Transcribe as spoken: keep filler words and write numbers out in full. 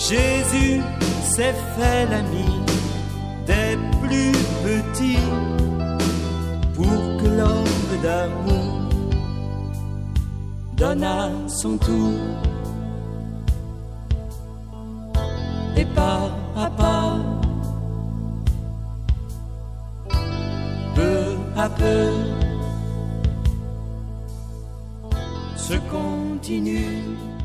Jésus s'est fait l'ami des plus petits pour que l'homme d'amour donne à son tour. Et pas à pas, peu à peu, se continue